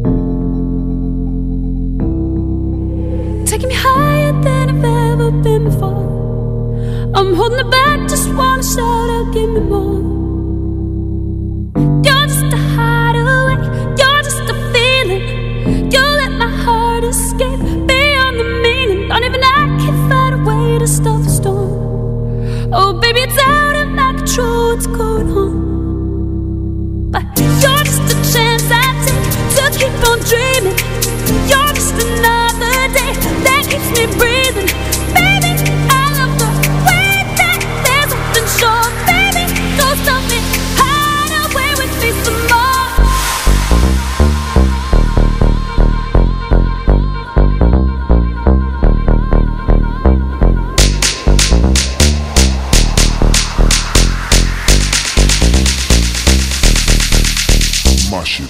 Taking me higher than I've ever been before. I'm holding it back, just wanna shout out, give me more. You're just a hideaway, you're just a feeling. You let my heart escape beyond the meaning. Don't even I can find a way to stop the storm. Oh baby, it's out of my control, what's going on? But you're just a chance I take to keep on dreaming. You're just another day that keeps me breathing. Baby, I love the way that there's nothing short. Baby, don't stop me, hide away with me some more. My shit.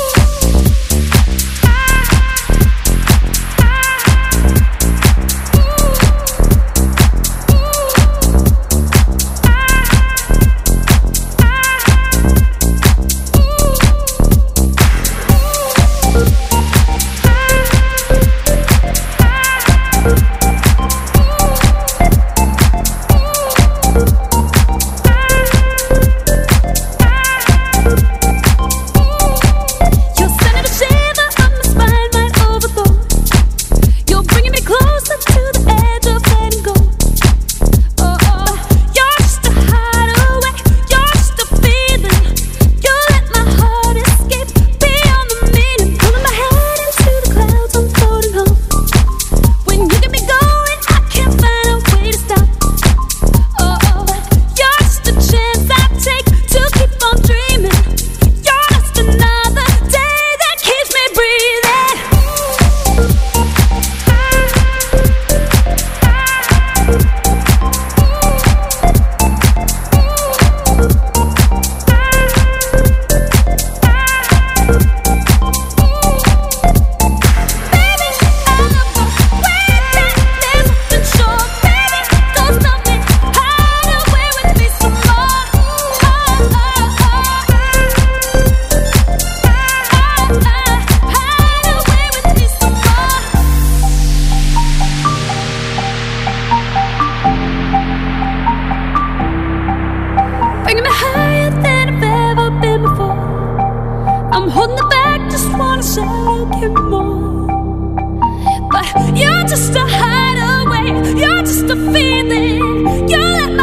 Bringing me higher than I've ever been before. I'm holding it back, just wanna shout out, give me more. But you're just a hideaway, you're just a feeling. You let my